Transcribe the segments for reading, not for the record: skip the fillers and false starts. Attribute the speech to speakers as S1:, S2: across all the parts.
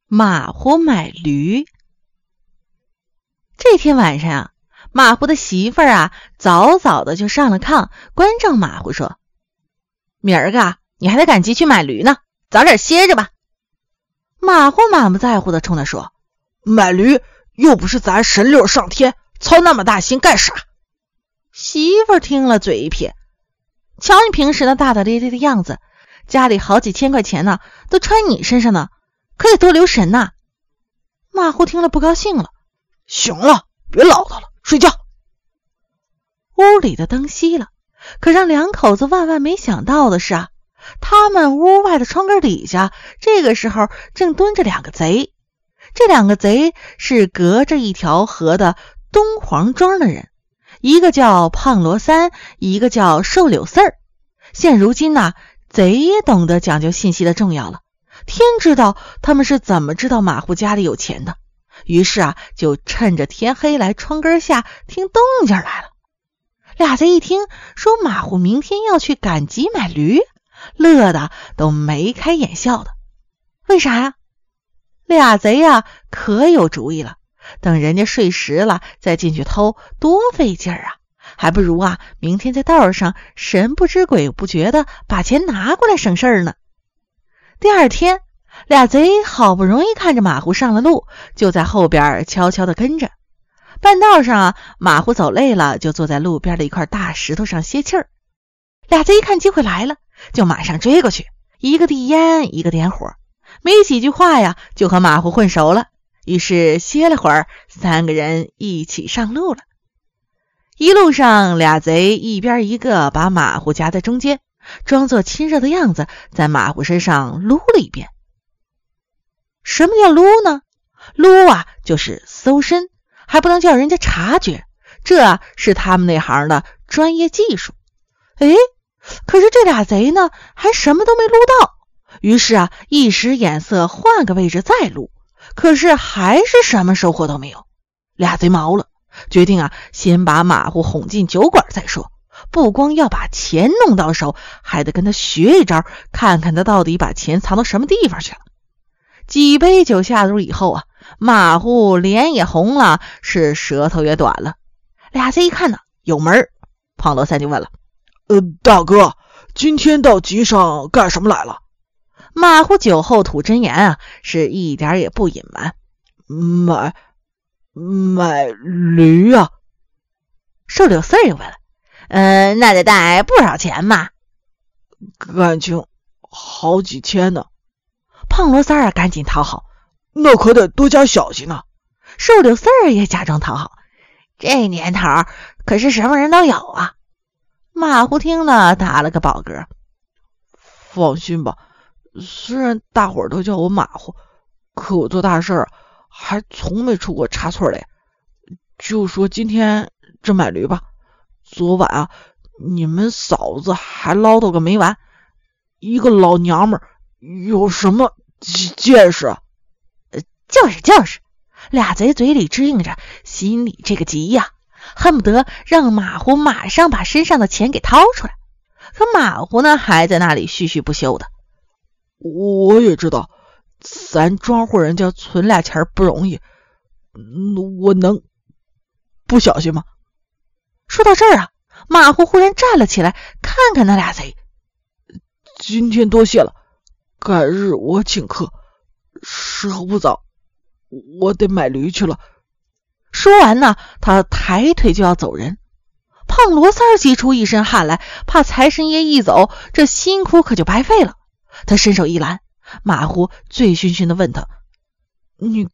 S1: 马虎买驴。这天晚上啊，马虎的媳妇儿啊，早早的就上了炕，关照马虎说：“明儿个你还得赶集去买驴呢，早点歇着吧。”马虎满不在乎的冲他说：“
S2: 买驴又不是咱神溜上天，操那么大心干啥？”
S1: 媳妇儿听了嘴一撇：“瞧你平时那大大咧咧的样子，家里好几千块钱呢，都穿你身上呢，可得多留神呐。”马虎听了不高兴了：“
S2: 行了，别唠叨了，睡觉。”
S1: 屋里的灯熄了，可让两口子万万没想到的是啊，他们屋外的窗根底下，这个时候正蹲着两个贼。这两个贼是隔着一条河的东黄庄的人，一个叫胖罗三，一个叫瘦柳四儿。现如今呢，贼也懂得讲究信息的重要了，天知道他们是怎么知道马虎家里有钱的。于是啊，就趁着天黑来窗根下听动静来了。俩贼一听说马虎明天要去赶集买驴，乐得都眉开眼笑的。为啥呀？俩贼呀可有主意了，等人家睡实了再进去偷，多费劲儿啊！还不如啊明天在道上神不知鬼不觉的把钱拿过来省事儿呢。第二天，俩贼好不容易看着马虎上了路，就在后边悄悄地跟着。半道上啊，马虎走累了，就坐在路边的一块大石头上歇气儿。俩贼一看机会来了，就马上追过去，一个递烟，一个点火，没几句话呀，就和马虎混熟了。于是歇了会儿，三个人一起上路了。一路上，俩贼一边一个把马虎夹在中间，装作亲热的样子，在马虎身上撸了一遍。什么叫撸呢？撸啊，就是搜身，还不能叫人家察觉，这是他们那行的专业技术。可是这俩贼呢，还什么都没撸到。于是啊，一时眼色，换个位置再撸，可是还是什么收获都没有。俩贼毛了，决定啊，先把马虎哄进酒馆再说。不光要把钱弄到手，还得跟他学一招，看看他到底把钱藏到什么地方去了。几杯酒下肚以后啊，马虎脸也红了，是舌头也短了。俩贼一看呢，有门。胖罗三就问了：“
S2: 大哥，今天到集上干什么来了？”
S1: 马虎酒后吐真言啊，是一点也不隐瞒：“
S2: 买驴啊。”
S1: 瘦柳四也问了：“那得带不少钱嘛？”“
S2: 感情好几千呢。”
S1: 胖罗三赶紧讨好：“
S2: 那可得多加小心啊。”
S1: 瘦柳四也假装讨好：“这年头可是什么人都有啊。”马虎听了打了个饱嗝：“
S2: 放心吧，虽然大伙儿都叫我马虎，可我做大事还从没出过差错嘞。就说今天这买驴吧，昨晚啊，你们嫂子还唠叨个没完，一个老娘们儿有什么见识啊？”
S1: 就是，俩贼嘴里支应着，心里这个急呀，恨不得让马虎马上把身上的钱给掏出来。可马虎呢，还在那里絮絮不休的：“
S2: 我也知道，咱庄户人家存俩钱不容易，我能不小心吗？”
S1: 说到这儿啊，马虎忽然站了起来，看看那俩贼：“
S2: 今天多谢了，改日我请客，时候不早，我得买驴去了。”
S1: 说完呢，他抬腿就要走人。胖罗三急出一身汗来，怕财神爷一走，这辛苦可就白费了。他伸手一拦，马虎醉醺醺地问他：“
S2: 你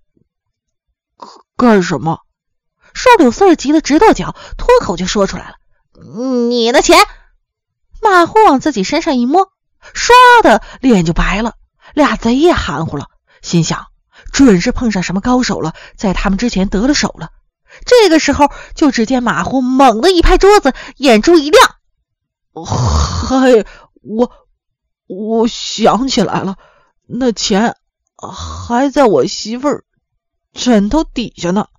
S2: 干什么？”
S1: 瘦柳四急得直跺脚，脱口就说出来了：“你的钱！”马虎往自己身上一摸，唰的脸就白了。俩贼也含糊了，心想准是碰上什么高手了，在他们之前得了手了。这个时候，就只见马虎猛地一拍桌子，眼珠一亮：“
S2: 嗨，我想起来了，那钱还在我媳妇儿枕头底下呢。”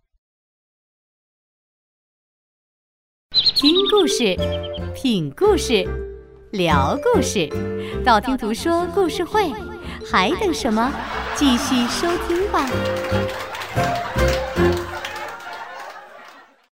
S3: 听故事，品故事，聊故事，道听途说故事会， 还等什么？继续收听吧。